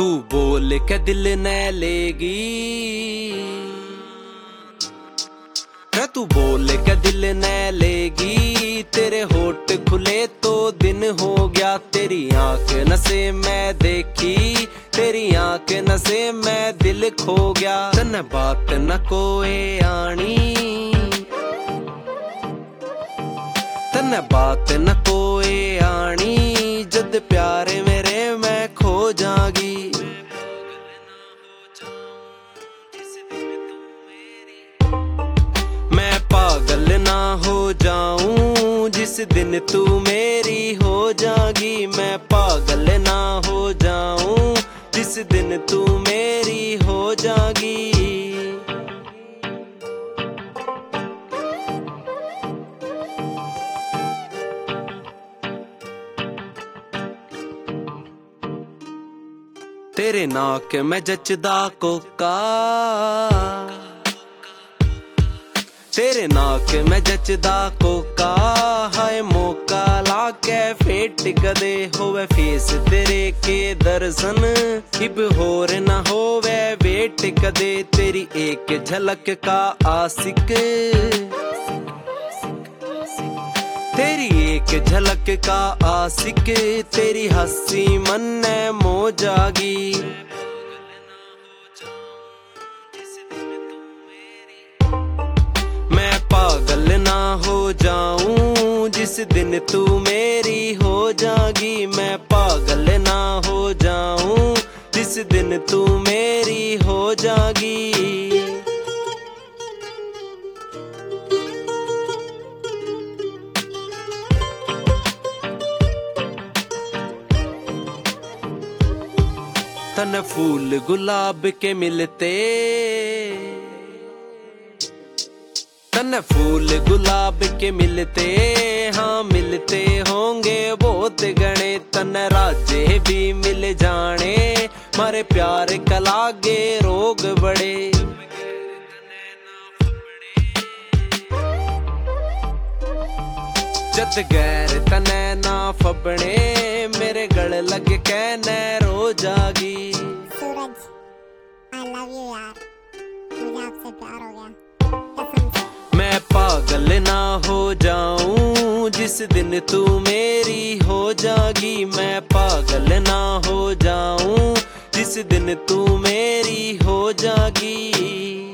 तू बोल के दिल न लेगी, तू बोल के दिल न लेगी। तेरे होठ खुले तो दिन हो गया, तेरी आंख नसे मैं देखी, तेरी आंख नसे मैं दिल खो गया। तन बात न कोई आनी, तन बात न कोई आनी, जद प्यारे मेरे मैं खो जागी। मैं पागल ना हो जाऊं जिस दिन तू मेरी हो जागी। मैं पागल ना हो जाऊं जिस दिन तू मेरी हो जागी। तेरे नाक में जचदा कोका, तेरे नाक में जचदा कोका, हाय मौका लाके फेट कदे होवे फेस तेरे के दर्शन। इब होर ना होवे वेट कदे तेरी एक झलक का आशिक, तेरी एक झलक का आशिक, तेरी हंसी मन ने मो जागी। मैं पागल ना हो जाऊं जिस दिन तू मेरी हो जागी। मैं पागल ना हो जाऊं जिस दिन तू मेरी हो जागी। तन फूल गुलाब के मिलते, तन फूल गुलाब के मिलते, हाँ मिलते होंगे बहुत गणे। तन राजे भी मिल जाने, मारे प्यार कलागे रोग बड़े। जद गैर तने ना फबने, मेरे गल लग कहने रो जागी। सूरज, I love you यार, मुझे आपसे प्यार हो गया कसम से। मैं पागल ना हो जाऊं जिस दिन तू मेरी हो जागी। मैं पागल ना हो जाऊं जिस दिन तू मेरी हो जागी।